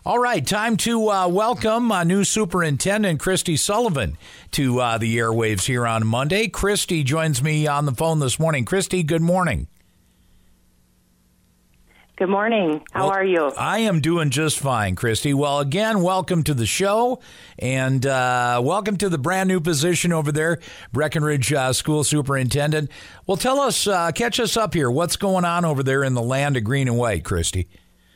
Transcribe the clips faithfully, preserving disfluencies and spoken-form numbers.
All right, time to uh, welcome uh, new Superintendent Christy Sullivan to uh, the airwaves here on Monday. Christy joins me on the phone this morning. Christy, good morning. Good morning. How well, are you? I am doing just fine, Christy. Well, again, welcome to the show, and uh, welcome to the brand new position over there, Breckenridge uh, School Superintendent. Well, tell us, uh, catch us up here. What's going on over there in the land of green and white, Christy?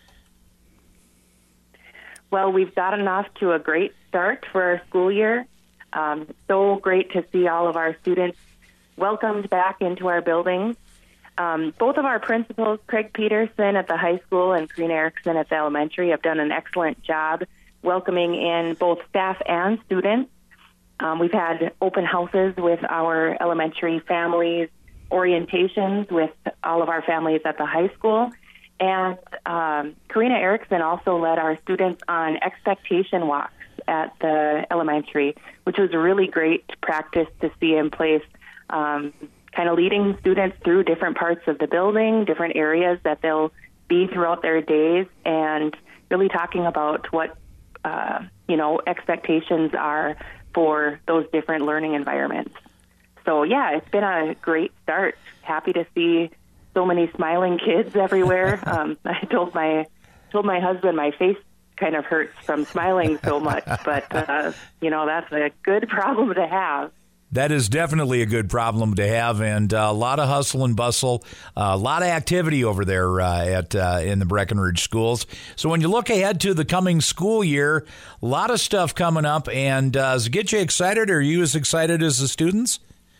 Well, we've gotten off to a great start for our school year. Um, so great to see all of our students welcomed back into our buildings. Um, both of our principals, Craig Peterson at the high school and Karina Erickson at the elementary, have done an excellent job welcoming in both staff and students. Um, we've had open houses with our elementary families, orientations with all of our families at the high school. And um, Karina Erickson also led our students on expectation walks at the elementary, which was a really great practice to see in place, um, kind of leading students through different parts of the building, different areas that they'll be throughout their days, and really talking about what, uh, you know, expectations are for those different learning environments. So, yeah, it's been a great start. Happy to see so many smiling kids everywhere. Um, I told my told my husband my face kind of hurts from smiling so much, but, uh, you know, that's a good problem to have. That is definitely a good problem to have, and uh, a lot of hustle and bustle, uh, a lot of activity over there uh, at uh, in the Breckenridge schools. So when you look ahead to the coming school year, a lot of stuff coming up, and uh, does it get you excited? Are you as excited as the students?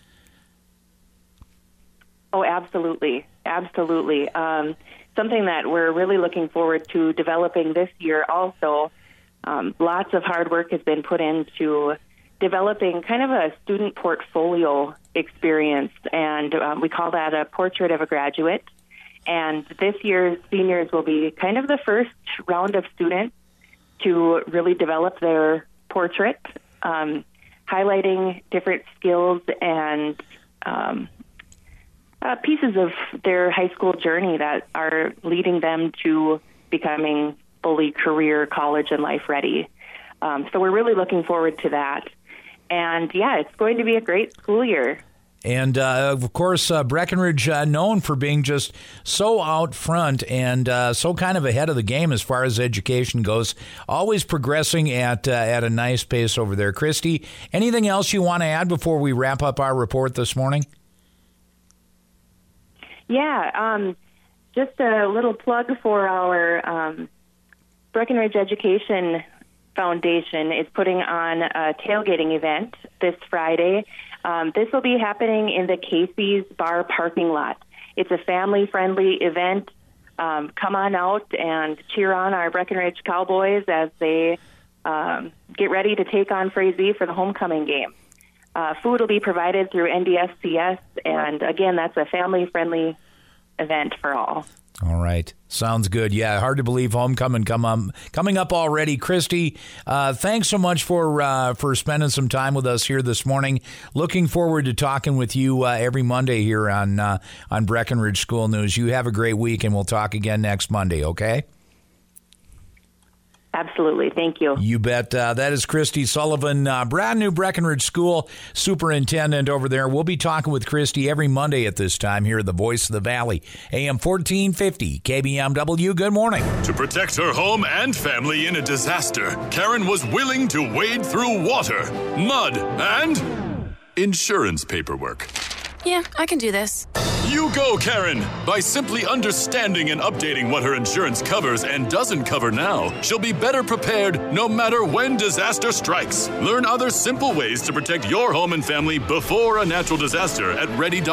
Oh, absolutely. Absolutely. Um, something that we're really looking forward to developing this year also. Um, lots of hard work has been put into developing kind of a student portfolio experience, and um, we call that a portrait of a graduate. And this year's seniors will be kind of the first round of students to really develop their portrait, um, highlighting different skills and um, uh, pieces of their high school journey that are leading them to becoming fully career, college, and life ready. Um, so we're really looking forward to that. And, yeah, it's going to be a great school year. And, uh, of course, uh, Breckenridge uh, known for being just so out front and uh, so kind of ahead of the game as far as education goes, always progressing at uh, at a nice pace over there. Christy, anything else you want to add before we wrap up our report this morning? Yeah, um, just a little plug for our um, Breckenridge Education Foundation is putting on a tailgating event this Friday. Um, this will be happening in the Casey's Bar parking lot. It's a family-friendly event. Um, come on out and cheer on our Breckenridge Cowboys as they um, get ready to take on Frazee for the homecoming game. Uh, food will be provided through N D S C S, and again, that's a family-friendly event for all. All right. Sounds good. Yeah, hard to believe homecoming come um, coming up already. Christy, uh, thanks so much for uh, for spending some time with us here this morning. Looking forward to talking with you uh, every Monday here on uh, on Breckenridge School News. You have a great week, and we'll talk again next Monday, okay? Absolutely. Thank you. You bet. Uh, that is Christy Sullivan, uh, brand new Breckenridge School Superintendent over there. We'll be talking with Christy every Monday at this time here at the Voice of the Valley, A M fourteen fifty, K B M W. Good morning. To protect her home and family in a disaster, Karen was willing to wade through water, mud, and insurance paperwork. Yeah, I can do this. You go, Karen! By simply understanding and updating what her insurance covers and doesn't cover now, she'll be better prepared no matter when disaster strikes. Learn other simple ways to protect your home and family before a natural disaster at ready dot com.